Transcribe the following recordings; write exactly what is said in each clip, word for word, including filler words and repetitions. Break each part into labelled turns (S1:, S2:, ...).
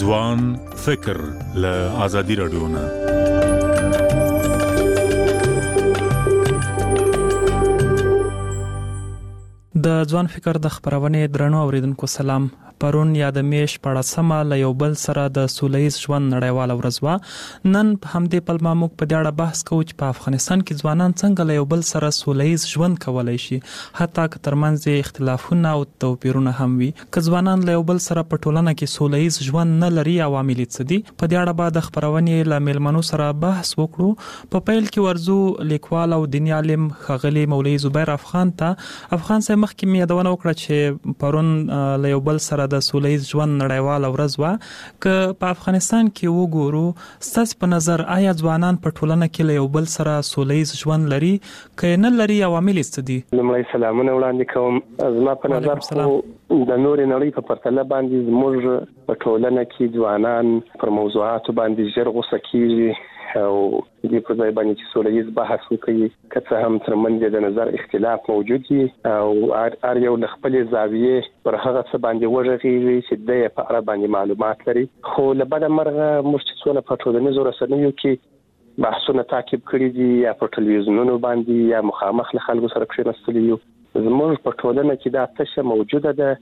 S1: ځوان فکر له آزادي رادیو نه.
S2: د ځوان فکر د خبرونې درنو اوریدونکو سلام. پرون یا د میش پړسمه له یو بل سره د سولهییز ژوند نړیواله ورځ وه. نن په همدې پلمه موږ په دې اړه بحث کوو چې په افغانستان کې ځوانان څنګه له یو بل سره سولهییز ژوند کولی شي، حتی که ترمنځ یې اختلافونه او توپیرونه هم وي. که ځوانان له یو بل سره په ټولنه کې سولهییز ژوند نه لري، عوامل یې څه دي؟ په دې اړه به د خبرونې له میلمنو سره بحث وکړو. په پیل کې ورځو لیکوال او دیني عالم ښاغلي مولوي زبیر افغان ته. افغان صاحب مخکې مې یادونه وکړه چې پرون له یو بل سره د سولهییز ژوند نړیواله ورځ وه. که په افغانستان کې وګورو، ستاسو په نظر آیا ځوانان په ټولنه کې له یو بل سره سولهییز ژوند لري؟ که نه لري، عوامل یې څه دي؟
S3: لومړی سلامونه وړاندې کوم. زما په نظر خو د نورې نړۍ په پرتله باندې زموږ په ټولنه کې ځوانان پر موضوعاتو باندې ژر غوسه کېږي او دې په ځای باندې چې سولهییز بحث وکړي، که څه هم ترمنځ د نظر اختلاف موجود وي او هر یو له خپلې زاویې پر هغه څه باندې وغږېږي چې د یې په اړه باندې معلومات لري. خو له بده مرغه موږ چې څونه په ټولنیزو رسنیو کې بحثونه تعقیب کړي دي یا په ټلویزیونونو باندې یا مخامخ له خلکو سره کښېنستلي یو، زموږ په ټولنه کې دا تشه موجوده ده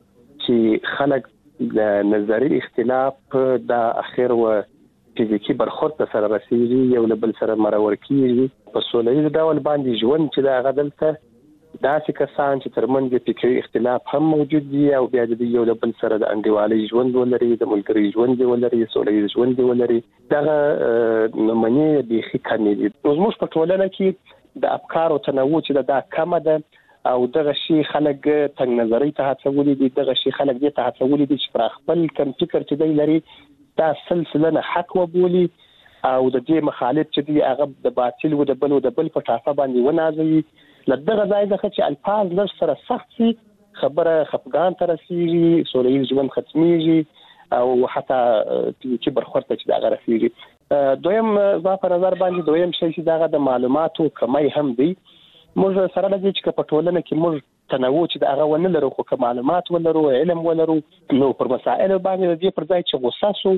S3: چې خلک د نظري اختلاف د اخر و فزیکی برخورد ته سره رسیږي، یو له بل سره مرور کیږي. په سولهییز ډول باندې ژوند چې دا غدلته داسې کسان چې ترمنځ فکري اختلاف هم موجود دي او بیا د یو له بل سره د انډیوالۍ ژوند ولري، د ملګري ژوند ولري، سولهییز ژوند ولري، دغه نمونې بیخي کمې دي. زموږ په ټولنه کې د افکارو تنوع چې دا کمه ده او دغه شی خلک تنګ نظرۍ ته هڅولي دي، دغه شی خلک دې ته هڅولي دي چې پر خپل کم فکر چې دی لري دا سلسله نه حق وبولي او د دې مخالف چې دی هغه د باطل و د بل و د بل په ټاپه باندې ونازوي. له دغه ځای څخه چې الفاظ لږ سره سخت شي، خبره خفګان ته رسېږي، سولهییز ژوند ختمېږي او حتی فزیکي برخورد ته چې دغه رسېږي. دویم زما په نظر باندې دویم شی چې دغه د معلوماتو کمی هم دی. موږ سره لږ چې په ټولنه کې موږ تنوع چې د هغه ونه لرو، خو که معلومات ولرو، علم ولرو، نو پر مسائلو باندې د دې پر ځای چې غوسه سو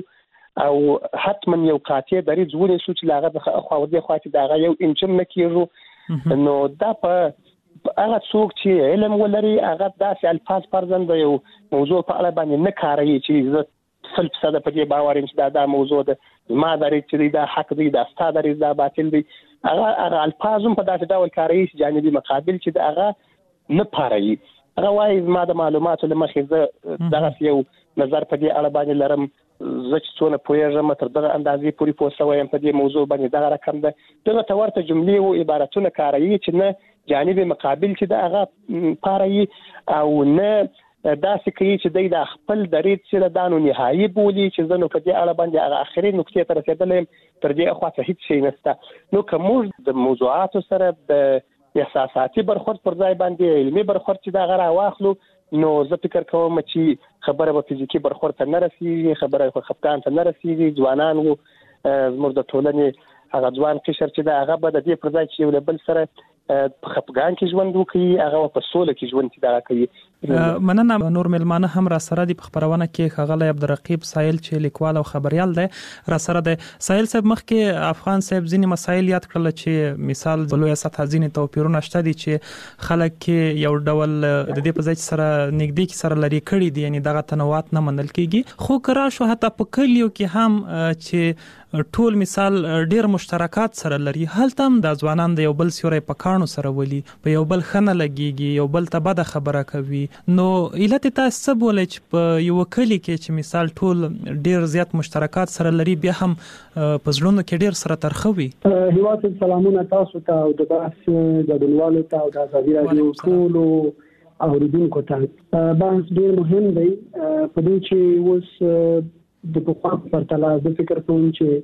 S3: او حتما یو قاطع دریځ ونیسو چې هغه د خوا ودې خوا چې د هغه یو انچم نه کېږو، نو دا په هغه څوک چې علم ولري هغه داسې الفاظ فرضاً د یو موضوع په اړه باندې نه کاروي چې زه سل فیصده په دې باور یم چې دا دا موضوع ده، زما دریځ چې دی دا حق دی، دا ستا دریځ دا باطل دی. هغه هغه الفاظ هم په داسې ډول کاروي چې جانبي مقابل چې د هغه نه پاروي. هغه وایي زما د معلوماتو له مخې زه دغه یو نظر په دې اړه باندې لرم، زه چې څونه پوهېږم تر دغه اندازې پورې پوه شوی یم په دې موضوع باندې دغه رقم ده. دغه ته ورته جملې او عبارتونه کاروي چې نه جانب مقابل چې د هغه پاروي او نه داسې کوي چې دی د خپل دریځ چې دا نو نهایي بولي چې زه نو په دې اړه باندې هغه آخري نقطې ته رسېدلی یم، تر دې اخوا هیڅ شی نشته. نو که موږ د موضوعاتو سره د احساساتي برخورد پر ځای باندې علمي برخورد چې دا غره واخلو، نو زه فکر کوم چې خبره به فزیکي برخورد ته نه رسېږي، خبره به خفګان ته نه رسېږي. ځوانان وو زموږ د ټولنې هغه ځوان قشر چې دا هغه به د دې پر ځای چې یو له بل سره په خفګان کې ژوند وکړي، هغه په سوله کې ژوند چې دا کوي.
S2: مننه. نور ملمانه هم را سره دي په خبرونه کې. ښاغلی عبدالرقیب سایل چې لیکوال او خبریال دی را سره دی. سایل صاحب مخکې افغان صاحب ځینې مسایل یاد کړل چې مثال په لویه سطحه ځینې توپیرونه شته دي چې خلک کې یو ډول د دې په ځای سره نږدې کې سره لري کړي دي، یعنې دغه تنوعات نه منل کېږي. خو که راشو حتی په کلیو کې هم چې ټول مثال ډیر مشترکات سره لري، هلته هم د ځوانان د یو بل سیوری په کاڼو سره ولي، په یو بل ښه نه لګېږي، یو بل ته بده خبره کوي. نو علت یې تاسو څه بولئ چې په یوه کلي کې چې مثال ټول ډیر زیات مشترکات سره لري، بیا هم په زړونو کې ډیر سره ترخه وي؟
S4: هیواد سلامونه تاسو ته او د بحث ګډونوالو ته او د آزادي راډیو ټولو اوریدونکو ته. بحث ډیر مهم دی په دې چې اوس د پخوا په پرتله زه فکر کوم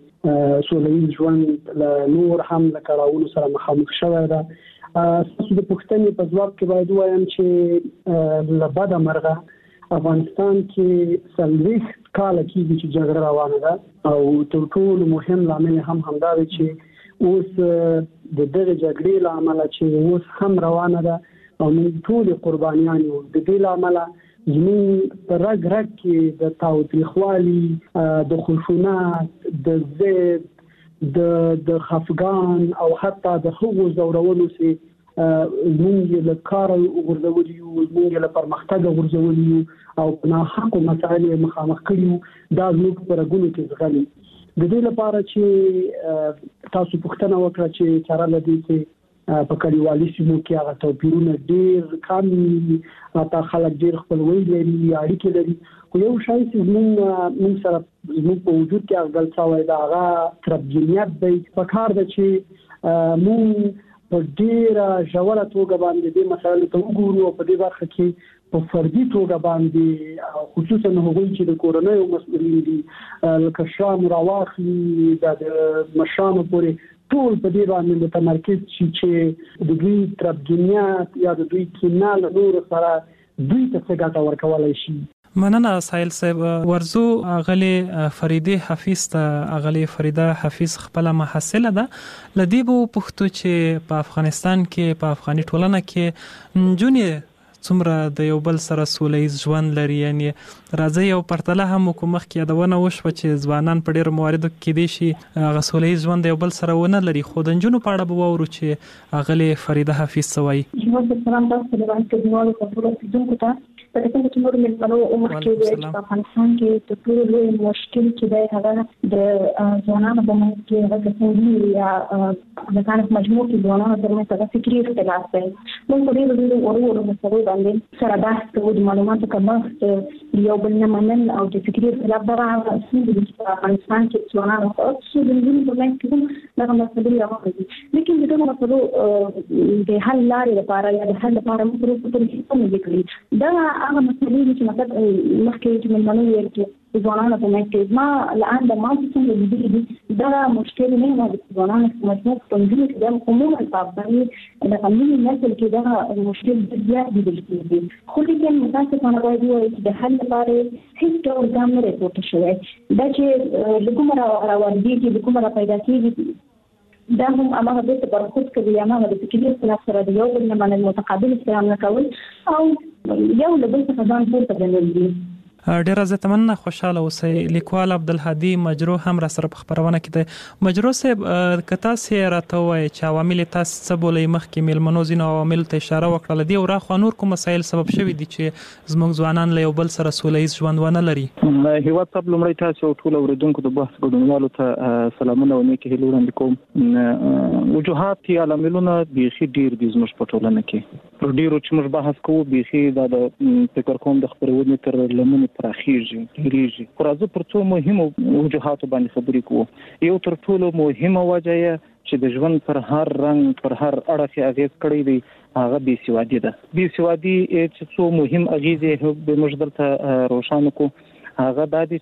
S4: چې سولهییز ژوند له نور هم له کړاوونو سره مخامخ شوی ده. ستاسو د پوښتنې په ځواب کې باید ووایم چې له بده مرغه افغانستان کې څلوېښت کاله کېږي چې جګړه روانه ده او تر ټولو مهم لامل هم همدا دی چې اوس د دغې جګړې له امله چې اوس هم روانه ده او موږ ټولې قربانیان یو، د دې له امله زموږ په رګ رګ کې د تاوتریخوالي د خشونت د ضد د د خفګان او حتی د هغو زورولو سي زموږ له کار ورزولي او زموږ له پرمختګ ورزولي او نه حق مسائل مخامخ کړي دا زموږ پر غونو کې ځغلي د دې لپاره چې تاسو پوښتنه وکړه چې چاره لدی چې په کلیوالي سیمو کې هغه توپیرونه ډېر کم دي او خلک ډېر خپلوي لري اړیکې لري خو یو شی چې موږ موږ سره موږ په وجود کې هغه څه دا هغه تربیت دی په کار د چې موږ په ډېر ژوره توګه باندې د مسایلو ته وګورو او په دې برخه کې په فردي توګه باندې خصوصا هغوی چې د کورنۍ مسؤلین دي لکه شام راواخلي د مشرانو پورې ټول په دې باندې متمرکز شي چې د دوی تربیت یا د دوی کینه له نورو سره دوی ته څه ګټه ورکولای شي.
S2: مننه سایل صاحب. ورزو اغلی فریده حفیظ ته اغلی فریده حفیظ خپل محصله ده لدی بو پښتو چې په افغانستان کې په افغاني ټولنه کې جونې څومره د یو بل سره سولهییز ژوند لري، یعنی راځي یو پرتله هم حکومت کې یادونه وشوه چې ځوانان په ډېر مواردو کې دي شي هغه سولهییز ژوند یو بل سره ونه لري، خو د نجونو په اړه به واورو چې اغلی فریده حفیظ څه وایي.
S5: سلام تاسو ته باندې کډوالو په ټول سیدونکو ته په دې کې نور ملمنو عمر کې وایي په افغانستان کې د ټول لوی مشکل چې دی هغه د ځوانانو په منځ کې هغه څنګه یا د کانت مجموع کې ځوانانو ترمنځ هغه فکري اختلاف دی. موږ په دې ډول ورو ورو مسلې باندې سره بحث کوو د معلوماتو کمښت یو بل نه منل او د فکري اختلاف دغه څه دي په افغانستان کې ځوانانو او څه د نجونو په منځ کې دغه مسلې راغلي دي. لیکن د دغه مسلو د حل لارې لپاره یا د حل لپاره موږ پرې په دې څه نه کوي دا هغه مسلې چې مطلب مخکې چې موږ ویل چې ځوانانو په منځ کې ما الان د ما څنګه دي دي دا مشکل نه نه ځوانانو په منځ کې څنګه چې د عموما په باندې د قانوني نسل کې دا مشکل زیات دي دي خو لیکن متاسفانه وايي چې د حل لپاره هیڅ ډول ګام نه راپورته شوی دا چې د کومه راوړي چې د کومه پیدا کیږي دا هم امامه د برخص کوي امامه د فکري اختلاف سره د یو بل نه منل متقابل احترام نه کول او یو له بل څخه ځان پورته ګڼل دي.
S2: ډیر زه تمنه خوشاله اوسئ. لیکوال عبدالهادي مجروح هم را سره په خبرونه کې دی. مجروح صاحب کتا سي راته وای چې عوامل تاسو څه بولې مخکې ملمنو زینو عوامل ته اشاره وکړه دی او را خو نور کوم مسایل سبب شوي دي چې زموږ ځوانان له یو بل سره سولهییز ژوند ونه لري.
S6: هیواد صاحب لومړی تاسو ټول اوریدونکو د بحث ګډونوالو ته سلامونه او نیکې هیلې وړاندې کوم. وجوهات یا عواملونه بیخي ډیر دي زموږ په ټولنه کې پر ډیرو چې موږ بحث کوو بیخي دا د فکر کوم د خبرونې تر لمنې پراخیږي ډیریږي خو راځو پر څو مهمو وجوهاتو باندې خبرې کوو. یو تر ټولو مهمه وجه یې چې د ژوند پر هر رنګ پر هر اړخ اغیز کړی دی هغه بې سوادي ده. بې سوادي چې څو مهم اغیزې به موږ دلته روښانه کوو هغه دا دي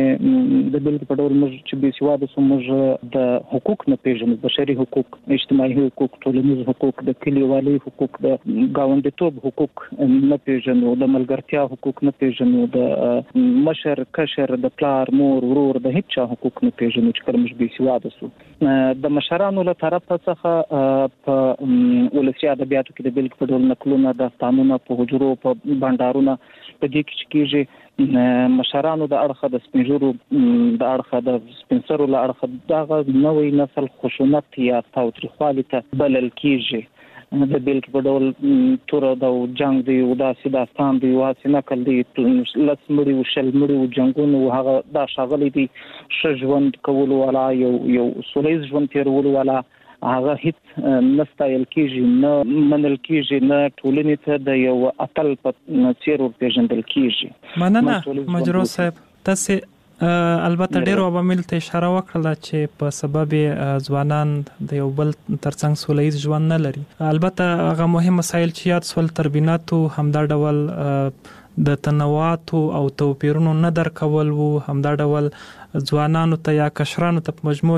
S6: چې د بل په ډول موږ چې بې سواده سو موږ د حقوق نه پیژنو، بشري حقوق، اجتماعي حقوق، ټولنیز حقوق، د کلیوالي حقوق، د ګاونډیتوب حقوق نه پیژنو، د ملګرتیا حقوق نه پیژنو، د مشر کشر د پلار مور ورور د هیڅ حقوق نه پیژنو چې کله موږ بې سواده سو. د مشرانو له طرف څخه په ولسي ادبیاتو کې د بل په ډول نقلونه، داستانونه په حجرو په بندارونه په دې کې کېږي مشرانو د اړخه د سپینجرو د اړخه د سپینسرو له اړخه دغه نوې نسل خشونت یا تاوتریخوالي ته بلل کېږي. د بیل په ډول تور د جنگ دی او داسې داستان دی واسه نقل دی لس مړي او شل مړي او جنگونو هغه دا شاغلي دي ښه ژوند کولو والا یو یو سولهییز ژوند تیرولو والا هغه هیڅ نستایل کېږي نه منل کېږي نه ټولنې ته د یو اتل په څیر ورپېژندل کېږي.
S2: مننه مجروح صاحب. تاسو البته ډیرو عوامل ته اشاره وکړه چې په سبب ځوانان د یو بل ترڅنګ سولهییز ژوند نه لري. البته هغه مهم مسایل چې یاد سول تربیناتو همدا ډول د تنوعات او توپیرونو نه درکول وو، همدا ډول ځوانانو ته یا کشرانو ته په مجموع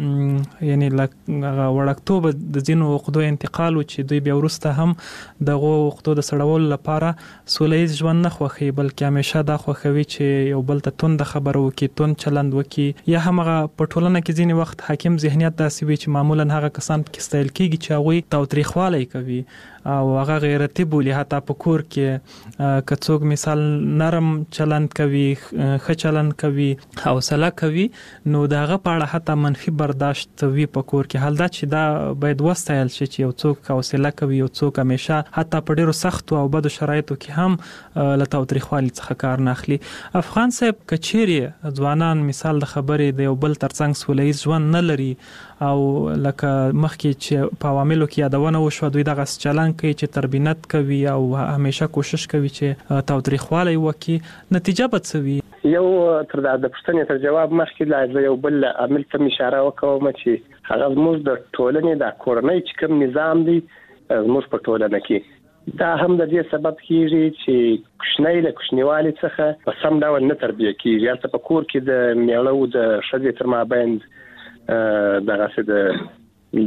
S2: کې یعنی وړکتوب د ځینو عقدو انتقال چې دوی بیا وروسته هم دغه عقدو د سړولو لپاره سولهییز ژوند نه خوښوي بلکې همیشه دا خوښوي چې یو بل ته توند خبرو وکړي، توند چلند وکړي، یا هم هغه په ټولنه کې ځینې وخت حاکم ذهنیت داسې وي چې معمولا هغه کسان پکې ستایل کېږي چې هغوی تاوتریخوالی کوي او هغه غیرتی بولی حتی په کور کې کڅوګ مثال نرم چلند کوي ښه چلند کوي حوصله کوي نو داغه پاړه حتی منفي برداشت وی په کور کې حال دا چې دا باید وستایل شي چې یو څوک حوصله کوي یو څوک همیشه حتی په ډیرو سخت او بدو شرایطو کې هم له تاوتریخوالي څخه کار نه اخلي. افغان صاحب کچيري ځوانان مثال د خبرې د یو بل ترڅنګ سولهییز ژوند نه لري او لکه مخکې چې په عواملو کې یادونه وشو دوی دغه چلن کوي چې تربینت کوي او همیشه کوشش کوي چې تاوتریخوالی وکړي نتیجه به څه وي؟
S3: یو تر دا د پوښتنې تر جواب مخکې لا یو بل عامل ته اشاره وکوم چې هغه زموږ د ټولنې د کورنۍ چې کوم نظام دی زموږ په ټولنه کې دا هم د دې سبب کیږي چې کوچنی له کوچنیوالي څخه په سم ډول نه تربیه کیږي یا په کور کې د میړو د ښځې تر مابین دغه څه د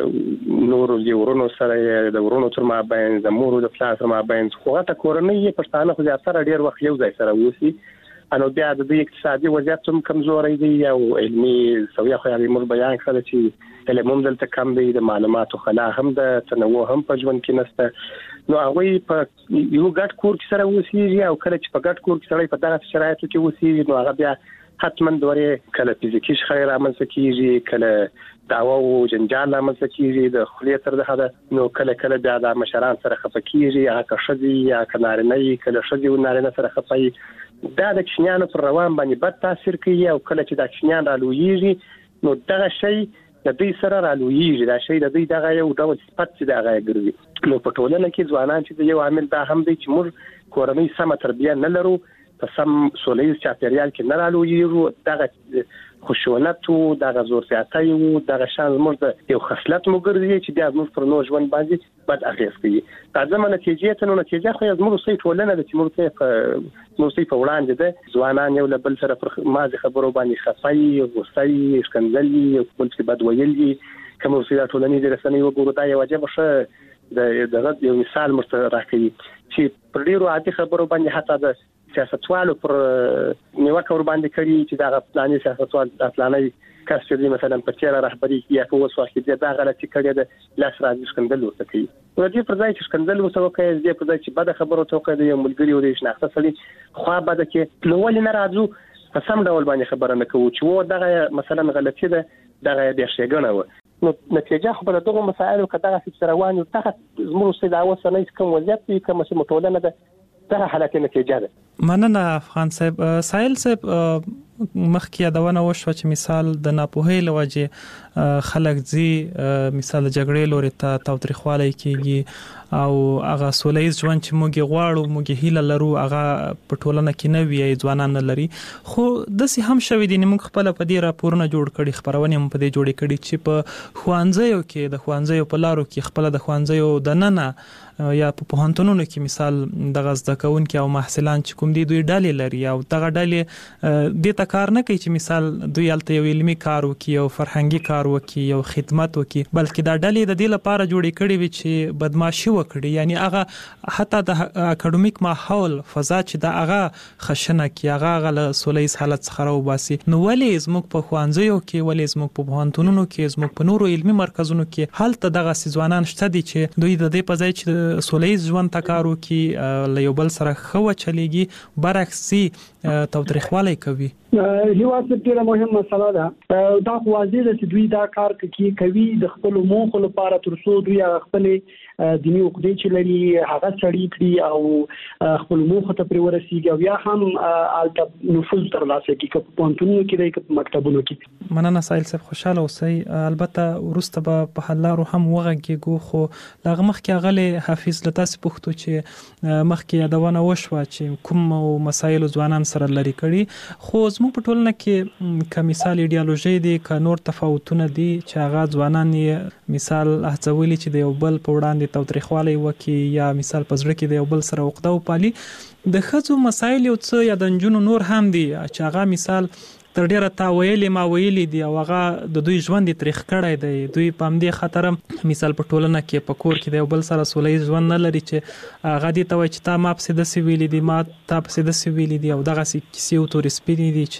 S3: د نورو د ورونو سره د ورونو تر مابین د مور د پلار تر مابین خو ته کورنۍ پښتانه خو زیاتره ډیر وخت یو ځای سره وسی انو بیا د دې اقتصادي وضعیت هم کمزوري دی او علمي سویا خو یې موږ بیان کړل چې علم هم دلته کم دی د معلوماتو خلا هم د تنوع هم په ژوند کې نشته نو هغه په یو ګډ کور کې سره وسی او کله چې په ګډ کور کې سره په دغه شرایطو کې وسی نو هغه بیا حتما دوره کله فزیکی شخړې رامنځته کیږي کله دعوا او جنجال رامنځته کیږي د خلیه تر دغه نو کله کله بیا د مشران سره خپکیږي یا که شدي یا کنارنه کله شدي او نارینه سره خپي دا د کشنیانو پر روان باندې بد تاثیر کوي او کله چې د کشنیان رالویږي نو دغه شی د دې سره رالویږي دا شی د دې دغه یو ډول صفت چې دغه ګرځي نو په ټولنه کې ځوانان چې یو عامل دا هم دی چې موږ کورنۍ سم تربیه نه لرو په سم سولهییز چاپیریال کې نه رالویږو دغه خشونت او دغه زور زیاتی او دغه شان موږ د یو خصلت مو ګرځي چې بیا موږ پر نو ژوند باندې بد اغیز کوي دا زموږ نتیجه ته نو نتیجه خو زموږ سې ټولنه د چې موږ ته موږ سې په وړاندې ده ځوانان یو بل سره پر مازه خبرو باندې خفای غوسای شکنځلي او بل څه بد ویلي کوم څه ټولنې د رسنۍ وګورو دا یو واجب شه د دغه یو مثال مرته راکړي چې پر ډیرو عادي خبرو باندې حتی د سیاستوالو پر نیوکه ور باندې کړي چې دا پلاني سیاستوال د پلاني کس چې مثلا په چیرې رهبری کې یا په وسو کې دا غلطي کړي د لاس راځي شکندل ورته کوي نو دې پر ځای چې شکندل وسو کوي دې پر ځای چې بده خبرو ته کوي د ملګری او د شناخته سړي خو بده کې نو ولې نه راځو په سم ډول باندې خبره نه کوو چې و دغه مثلا غلطي ده دغه د شیګنه و نو نتیجه خو به دغه مسایلو کداغه چې روان او ته زموږ سید اوسه نه کوم وضعیت کې کوم چې متولنه ده دا حالت نتیجه ده.
S2: مننه افغان صاحب. سایل صاحب مخکې یادونه وشوه چې مثال د ناپوهۍ له وجې خلک ځي مثال جګړې لوري ته تاوتریخوالی کیږي او هغه سولهییز ژوند چې موږ غواړو موږ هیله لرو هغه په ټولنه کې نه وي ځوانان نه لري خو داسې هم شوي دي موږ خپل په دې راپورونه جوړ کړي خبرونه هم په دې جوړې کړي چې په ښوونځیو کې د ښوونځیو په لارو کې خپل د ښوونځیو د ننه یا په پوهنتونونو کې مثال د زده کوونکو او محصلان چې کوم دي دوی ډلې لري او دغه ډلې د تا کار نه کوي چې مثال دوی الته یو علمي کار وکي او فرهنګي کار وکي او خدمت وکي بلکې دا ډلې د دې لپاره جوړې کړي وي چې بدمعشي وکړي یعنی هغه حتی د اکیډمیک ماحول فضا چې دا هغه خشنه کی هغه غل سولهییز حالت څخه راوباسي نو ولې زموږ په ښوونځیو کې ولې زموږ په پوهنتونونو کې زموږ په نورو علمي مرکزونو کې هلته دغه ځوانان شته دي چې دوی د دې په ځای چې سولهییز ژوند تکارو کې له یو بل سره خو چلیږي برعکس تاوتریخوالی کوي.
S4: یو څه ډیره مهمه مسله ده دا واضح ده چې دوی دا کار کوي کوي د خپل موخو لپاره تر څو دوی خپل دیني عقیدې چې لري هغه سړی کړي او خپل موخو ته پرې ورسیږي او یا هم الته نفوذ ترلاسه کوي په پوهنتونونو کې د په مکتبونو کې.
S2: مننه سایل صاحب خوشاله اوسئ. البته ورسته به په حلارو هم وغږیږو خو دغه مخکې غلې حافظ لتاس پوښتو چې مخکې یادونه وشوه چې کوم مسایل ځوانان سره لري کړي خو زموږ په ټولنه کې که مثال ایډیالوژي دي که نور تفاوتونه دي چې هغه ځوانان یې مثال هڅولي چې د یو بل په وړاندې تاوتریخوالی وکي یا مثال په زړه کې د یو بل سره عقده وپالي د ښځو مسایل یو څه یا د نجونو نور هم دي چې هغه مثال تر ډیره تا ویلې ما ویلې دي او هغه د دوی ژوند تاریخ کړی دی دوی په همدې خاطر مثال په ټولنه کې په کور کې د یو بل سره سولهییز ژوند نه لري چې هغه دې ته وایي چې تا ما پسې داسې ویلې دي ما تا پسې داسې ویلې دي او دغسې کیسې او تورې سپینې دي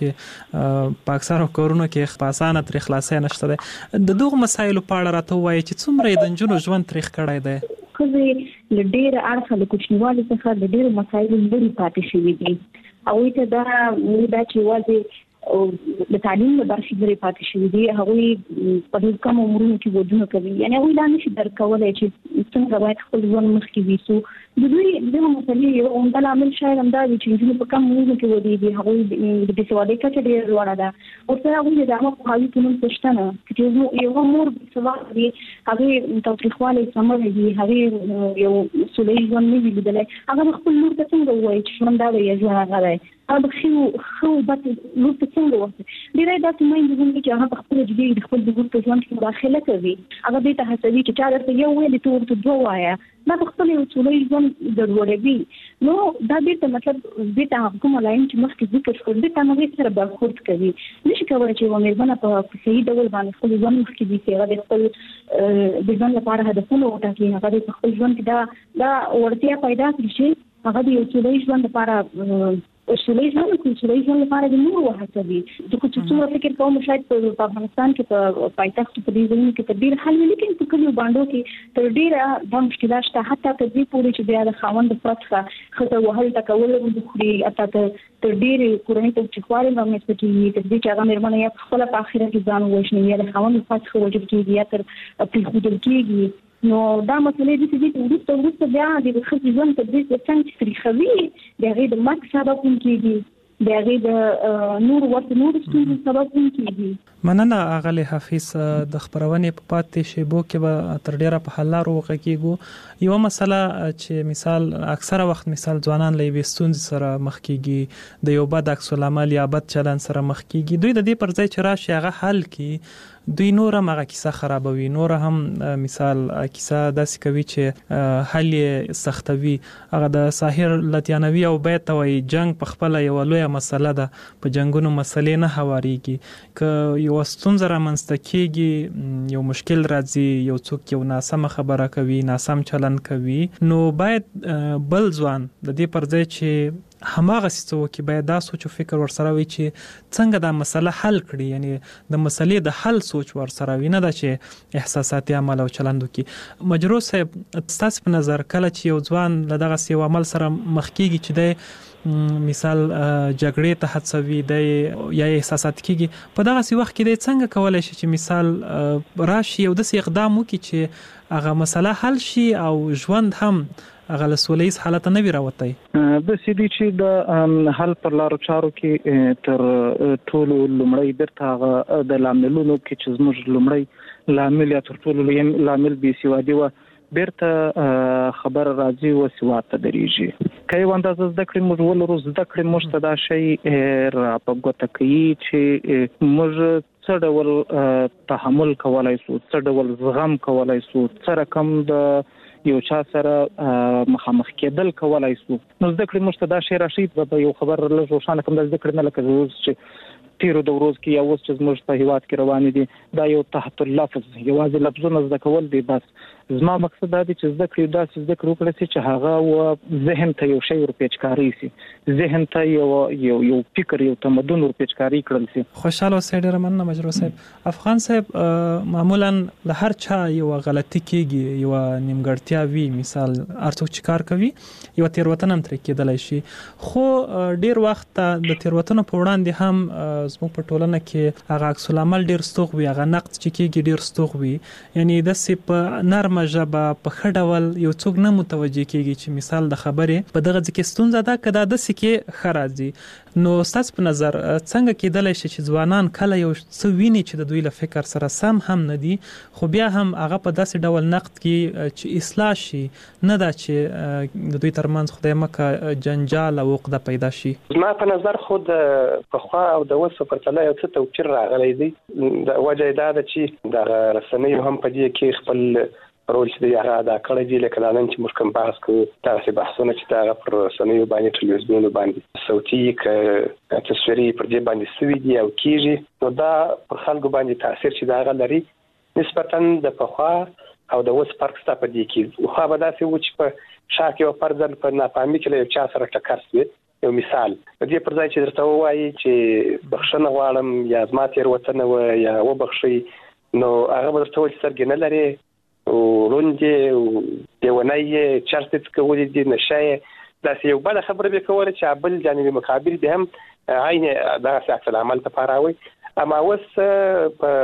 S2: چې په اکثرو کورونو کې په اسانه ترې خلاصی نشته دی. د دغو مسایلو په اړه راته ووایي چې څومره یې د نجونو ژوند تاریخ کړی دی.
S5: خزي لډیر اړخ له کوچنیوالي څخه د ډیر مسایلو لري پاتې شوی دي او ته دا دا چې واځي او د تعلیم د برخې لري پاتې شوی دي هغه په دې کوم عمرونو کې ودونه کوي یعنی هغه لا نشي درکولای چې څنګه باید خپل ژوند مخکې ویسو د دوی د مسلې یو عمده عامل شاید هم دا وي چې په کوم عمرونو کې ودی دي هغه د بېسوادۍ کچه ډېره لوړه ده او سره هغه د عامه پوهاوي په نوم څه نه چې یو مور بېسواده دي هغه تاوتریخوالی سموي دي هغه یو سولې ژوند نه وي لیدلی هغه خپل لور ته څنګه ووایي چې ژوند دا دی ژوند هغه دی هغه خو خو بد لور ته څنګه وایي ډېری داسې میندې دي چې هغه په خپله جدي د خپل د لور په ژوند کې مداخله کوي هغه دې ته هڅوي چې چا درته یو ویلي ته ورته دوه وایه دا په خپل یو سولې ژوند ضروري نو دا دې ته مطلب دې ته کوم لاین چې مخکې ذکر شو دې ته نو سره برخورد کوي نشي کولای چې ومربنه په صحیح ډول باندې خپل ژوند مخکې دي چې هغه خپل د ژوند لپاره هدفونه وټاکي هغه د خپل ژوند کې دا دا ورتیا پیدا کړي چې هغه د یو سولې ژوند لپاره سولې ژوند کې سولې ژوند لپاره د نور وهڅوي د کوم څه فکر کوم شاید په افغانستان کې په پایتخت په دې ځای کې تدبیر حل لیکن په کلیو باندې کې تر ډیره د مشکلات شته حتی تر دې پورې چې بیا د خاوند پرڅخه خزه وهل تکول د خوري اته تر ډیره کورنۍ ته چې خواري باندې سپکې تر دې چې هغه مېرمنه یا خپل په اخر کې ځان وښني یا د خاوند پرڅخه وجب کېږي یا تر په خودل کېږي نو دا مسئله دي چې د وروسته وروسته بیا د خځې ژوند په دې څنګه تاریخوي د هغې د مرګ سبب هم کېږي د هغې د نور ورته نور ستونزو سبب هم کېږي
S2: مننه اغلی حفیظ د خبرونې په پاتې شیبو کې به تر ډیره په حل لارو وغږیږو یو مسله چې مثال اکثره وخت مثال ځوانان له یوې ستونزې سره مخ کېږي د یو بد عکس العمل یا بد چلند سره مخ کېږي دوی د دې پر ځای چې راشي هغه حل کړي دوی نور هم هغه کیسه خرابوي نور هم مثال کیسه داسې کوي چې حل یې سختوي هغه د ساحر لطیانوي او بیت وایي جنگ په خپله یوه لویه مسله ده په جنګونو مسلې نه هواریږي که یو ستونزه رامنځته کېږي یو مشکل راځي یو څوک یو ناسمه خبره کوي ناسم چلند کوي نو باید بل ځوان د دې پر ځای چې هماغه څه وکړي باید دا سوچ او فکر ورسره وي چې څنګه دا مسله حل کړي یعنی د مسلې د حل سوچ ورسره وي نه دا چې احساساتي عمل او چلند وکړي مجروح صاحب ستاسو په نظر کله چې یو ځوان له دغه یو عمل سره مخ کېږي چې دی مثال جګړې ته هڅوي دی یا احساسات کېږي په دغه وخت کې دی څنګه کولای شي چې مثال راشي یو داسې اقدام وکړي چې هغه مسله حل شي او ژوند هم هغه له سولهییز حالت نه وي راوتی
S6: د سیدي چې د حل پر لارو چارو کې تر ټولو لومړی بیرته هغه د لاملونو کې چې زموږ لومړی لامل یا تر ټولو لوی لامل بېسوادي وه بیرته خبر راځي و سواد ته درېږي که یو اندازه زده کړې موږ ولرو زده کړې موږ ته دا شی را په ګوته کوي چې موږ څه ډول تحمل کولی سو څه ډول زغم کولی سو څه رقم د یو چا سره مخامخ کېدل کولای سو نو زده کړې موږ ته دا شی راشي په یو خبر لږ روښانه کوم د زده کړې نه لکه اوس چې تیرو د ورځ کې یا اوس چې زموږ په هیواد کې روان دي دا یو تحت اللفظ یوازې لفظونه زده کول دي بس زما مقصد دا دی چې زده کړې داسې زده کړې وکړه چې هغه و ذهن ته یو شی ورپېچکاري سي ذهن ته یو یو یو فکر یو تمدن ورپېچکاري کړل سي
S2: خوشاله اوسئ ډېره مننه مجروح صاحب افغان صاحب معمولا له هر چا یو غلطي کېږي یو نیمګړتیا وي مثال هر څوک چې کار کوي یو تېروتنه هم ترې کېدلی شي خو ډېر وخت د تېروتنو په وړاندې هم زموږ په ټولنه کې هغه عکس العمل ډېر ستوغ وي هغه نقد چې کېږي ډېر ستوغ وي یعنی داسې په نرمه ژبه په ښه ډول یو څوک نه متوجه کېږي چې مثال د خبرې په دغه ځای کې ستونزه ده که دا داسې کې ښه راځي نو ستاسو په نظر څنګه کېدلی شي چې ځوانان کله یو څه ویني چې د دوی له فکر سره سم هم نه دي خو بیا هم هغه په داسې ډول نقد کې چې اصلاح شي نه دا چې د دوی ترمنځ خدای مکه جنجال او عقده پیدا شي
S3: زما په نظر خو د پخوا او د اوس په پرتله یو څه توپیر راغلی دی د وجه یې دا ده چې دغه رسنیو هم په دې کې خپل رول چې دی هغه ادا کړی دی لکه دا نن چې موږ کوم بحث کوو داسې بحثونه چې هغه پر رسنیو باندې ټلویزیونونو باندې صوتي که تصویري پر دې باندې سوي دي او کېږي نو دا پر خلکو باندې تاثیر چې د هغه لري نسبتا د پخوا او د اوس فرق شته په دې کې خو به داسې و چې په شا کې یو فرضاً په ناپامي کې له یو چا سره ټکر شوې یو مثال په دې پر ځای چې درته ووایي چې بخښنه غواړم یا زما تېروتنه وه یا وبخښئ نو هغه به درته ووایي چې سترګې نه لرې او روندې او دیونه چرته کولې دي نشه دا یو بل خبره به کوله چې بل جانب مقابل به هم عین دا عکس العمل ته پاراوي اما اوس په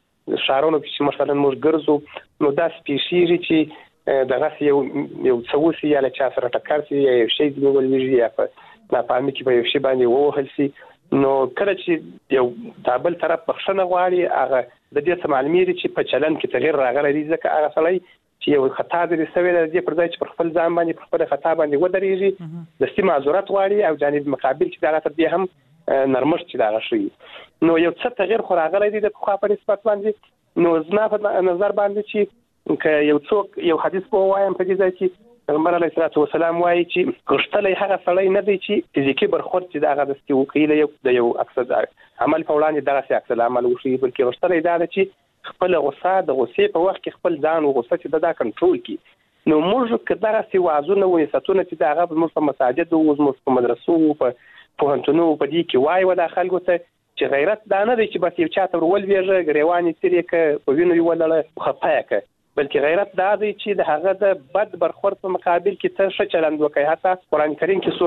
S3: شارونو کې مثلا موږ ګرځو نو دا سپیشیزي چې دغه یو یو څوسي یا له چا سره ټکر شي یا شی دی ولېږي یا په ناپامي کې به یو شی باندې ووهل شي نو کله چې یو تابل طرف بخښنه غواړي هغه د دې څه معلومیږي چې په چلن کې تغیر راغلی دی ځکه هغه سړی چې یو خطا دې سوي دی پر ځای چې پر خپل ځان باندې پر خپل خطا باندې ودرېږي د سیمه معذرت غواړي او جانب مقابل چې دغه تر دې هم نرمښت چې دغه شي نو یو څه تغیر خو راغلی دی د خو په نسبت باندې نو زما په نظر باندې چې که یو څوک یو حدیث په وایم په دې ځای چې پیغمبر علیه الصلاۃ والسلام وایي چې غشتلې هغه سړی نه دی چې فزیکی برخورد چې دغه د ستیو کېله یو د یو اکثر عمل په وړاندې دغه څه اکثر عمل وشي بلکې غشتلې دا ده چې خپل غصه د غصې په وخت کې خپل ځان او غصه چې دا کنټرول کړي نو موږ کداغه سی وازونه وې ستونه چې دغه موږ په مساجد او موږ په مدرسو په پوهنتونو په دې کې وای ولا خلکو ته چې غیرت دا نه دی چې بس یو چاته ورول ویژه غریوانی تیرې ک په وینو یو ولله خپایکه بلکې غیرت دا دی چې د هغه د بد برخورد په مقابل کې ته ښه چلند وکړي حتی قرآن کریم کې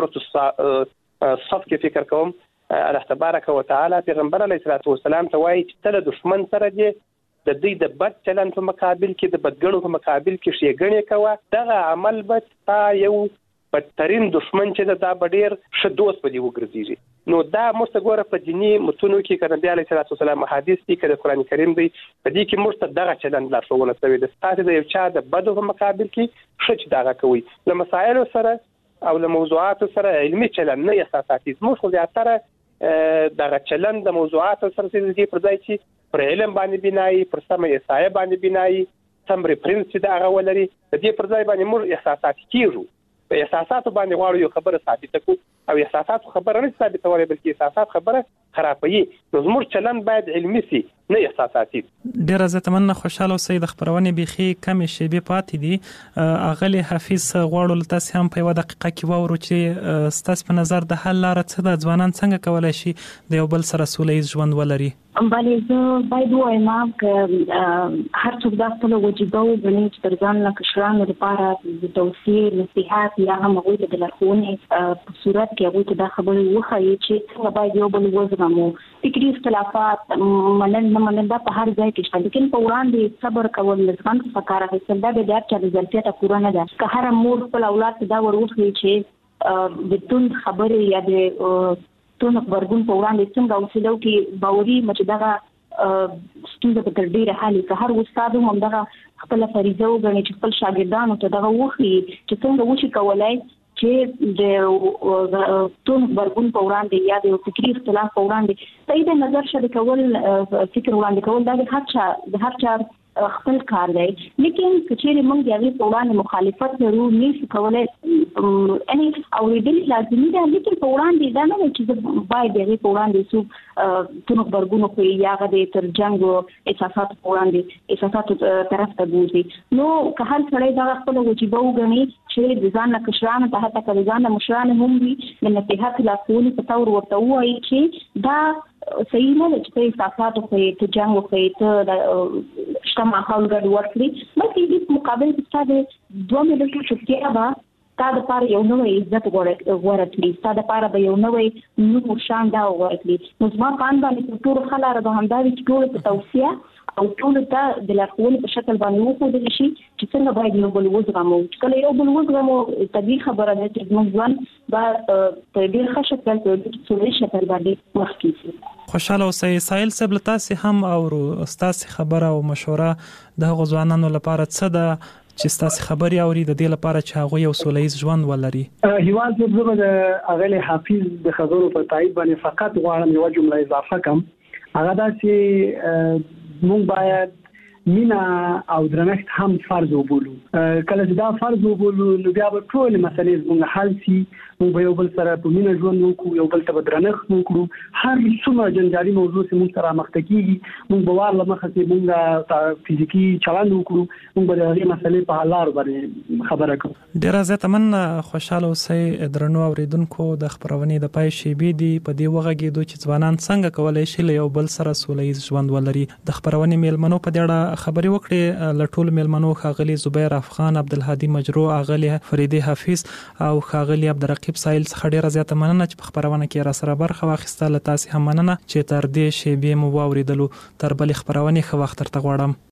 S3: سورۃ الصف کې فکر کوم الله تبارک وتعالى پیغمبر علیه الصلاۃ والسلام ته وایي چې ته له دشمن سره دې د دې د بد چلند په مقابل کې د بدګنو په مقابل کې ښېګڼې کوه دغه عمل به تا یو بدترین دشمن چې دا ډېر ښه دوست به دې وګرځېږي نو دا موږ ته ګوره په دیني متونو کې که نبي علیه الصلاۃ والسلام احادیث دي که د قرآن کریم دی په دې کې موږ ته دغه چلند لارښوونه شوې ده ستاسې د یو چا د بدو په مقابل کې ښه چې دغه کوئ له مسایلو سره او له موضوعاتو سره علمي چلند نه احساساتي زموږ خو زیاتره دغه چلند د موضوعاتو سره چې پر ځای چې پر علم باندې بنایي پر سمه احصایه باندې بنایي سم ریفرنس چې دغه ولري د دې پر ځای باندې موږ احساساتي کېږو په احساساتو باندې غواړو یو خبره ثابته کو او احساسات خبره نه ثابتوي بلکې احساسات خبره خرابوي نو زموږ چلند باید علمي سي نه احساساتي
S2: ډیر زه تمنه خوشاله اوسئ د خبرونه بيخي کم شیبه پاتې دي اغلی حافظ غواړو لته هم په یو دقیقه کې وورو چې ستاسو په نظر د حل لار څه د ځوانان څنګه کولای شي د یو بل سره سولهییز ژوند ولري
S5: بلې زه باید وایم چې هر څوک د خپل وجیبه وګڼي چې تر ځان نه کشرانو لپاره د توصیې نصيحت یا هم هغوی ته د لارښوونې په صورت کې هغوی ته دا خبرې وښایي چې څنګه باید یو بل وزغمو فکري اختلافات منل نه منل دا په هر ځای کې شته لیکن په وړاندې صبر کول زغم څخه کار اخیستل دا د هر چا د ظرفیته پوره نه ده که هره مور خپل اولاد ته دا ور وښيي چې د توند خبرې یا د تون خبرګون په وړاندې څنګه اوسېدو کې باوري مچ دغه ستونزه په تر ډیره حالي که هر استاد هم دغه خپل فریضه وګڼي چې خپل شاګردانو ته دغه وښيي چې څنګه وشي کولای چې د تون خبرګون په وړاندې یا د فکري اختلاف په وړاندې صحیح د نظر شریک کول فکر وړاندې کول دا د هر چا د هر چا خپل کار دی لیکن کچېرې موږ د هغې په وړاندې مخالفت لرو نشو کولی یعنې اورېدل لازمي ده لیکن په وړاندې دا نه دی چې زه باید د هغې په وړاندې څوک تون غبرګون وښیي یا هغه د تر جنګ احساساتو په وړاندې احساساتو طرف ته بوځي نو که هر سړی دغه خپله وجیبه وګڼي چې د ځان نه کشرانو ته حتی که د ځان نه مشرانو هم وي د نصیحت لارښوونې په طور ورته ووایي چې دا صحیح نه ده چې ته احساسات وښیې ته جنګ وښیې ته د شته ماحول ګډ ورکړي بلکې دې مقابل کې ستا د دوه منټو چوپتیا به ستا دپاره یو نوی عزت غوره کړي ستا دپاره به یو نوی نوم شان دا غوره کړي نو زما په اند باندې تر ټولو ښه لاره به همدا وي چې ټولو په توصیه او ټولو ته د لارښوونې په شکل باندې وښودل شي چې څنګه باید یو بل وزغمو چې کله یو بل وزغمو طبیعي خبره ده چې زموږ ژوند به په ډېر ښه شکل په ډېر سوله شکل باندې مخکې شي
S2: خوشاله اوسئ سایل صاحب له تاسې هم اورو ستاسې خبره او مشوره د هغو ځوانانو لپاره څه ده چې ستاسې خبرې اوري د دې لپاره چې هغوی یو سوله ییز ژوند ولري
S4: هیواد صاحب زه به د اغلی حافظ د خبرو په تایید باندې فقط غواړم یوه جمله اضافه کړم هغه دا چې موږ باید مینا او درنښت هم فرض وبولو کله چې دا فرض وبولو نو بیا به ټول مسلې زموږ حل شي موږ به یو بل سره په مینا ژوند وکړو یو بل ته به درنښت وکړو هر څومره جنجالي موضوع چې موږ سره مخته کېږي موږ به وار له مخه چې موږ فزیکي چلند وکړو موږ به د هغې مسلې په حل لارو باندې خبره کوو
S2: ډېره زیاته مننه خوشحاله اوسئ درنو اورېدونکو د خپرونې د پای شیبې دي په دې وغږېدو چې ځوانان څنګه کولی شي له یو بل سره سوله ییز ژوند ولري د خپرونې میلمنو په دې اړه خبري وکړې لټول ملمنو خاغلی زبیر افغان عبدالهادي مجرو اغلی فریدي حفیظ او خاغلی عبدالرقیب سایل څخه ډیره زیاته مننه چې په خبرونه کې را سره برخه واخیسته. له تاسو هم مننه چې تر دې شی به مو واوریدلو. تر بل خبرونه خو وخت ترته غواړم.